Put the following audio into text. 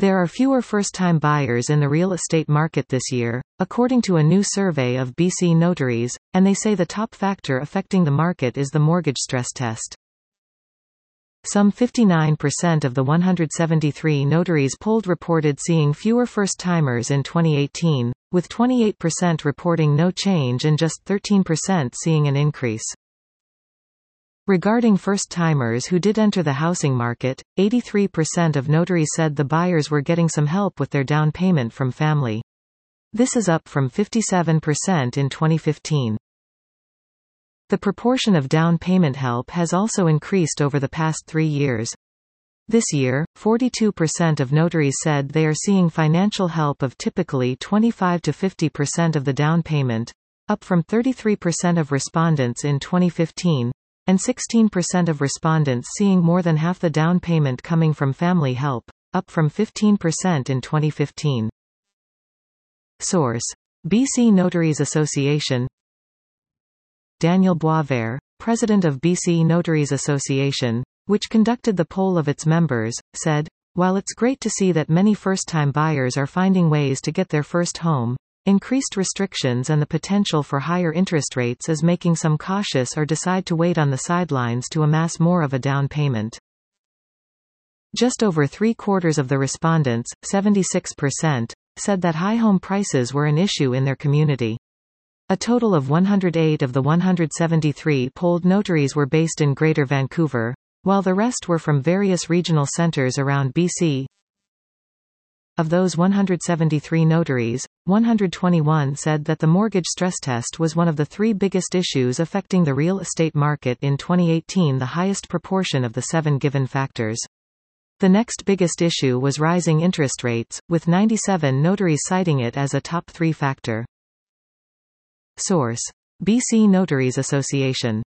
There are fewer first-time buyers in the real estate market this year, according to a new survey of BC notaries, and they say the top factor affecting the market is the mortgage stress test. Some 59% of the 173 notaries polled reported seeing fewer first-timers in 2018, with 28% reporting no change and just 13% seeing an increase. Regarding first-timers who did enter the housing market, 83% of notaries said the buyers were getting some help with their down payment from family. This is up from 57% in 2015. The proportion of down payment help has also increased over the past 3 years. This year, 42% of notaries said they are seeing financial help of typically 25 to 50% of the down payment, up from 33% of respondents in 2015. And 16% of respondents seeing more than half the down payment coming from family help, up from 15% in 2015. Source: BC Notaries Association. Daniel Boisvert, president of BC Notaries Association, which conducted the poll of its members, said, "While it's great to see that many first-time buyers are finding ways to get their first home, increased restrictions and the potential for higher interest rates is making some cautious or decide to wait on the sidelines to amass more of a down payment." Just over 3/4 of the respondents, 76%, said that high home prices were an issue in their community. A total of 108 of the 173 polled notaries were based in Greater Vancouver, while the rest were from various regional centres around BC. Of those 173 notaries, 121 said that the mortgage stress test was one of the 3 biggest issues affecting the real estate market in 2018, the highest proportion of the 7 given factors. The next biggest issue was rising interest rates, with 97 notaries citing it as a top 3 factor. Source: BC Notaries Association.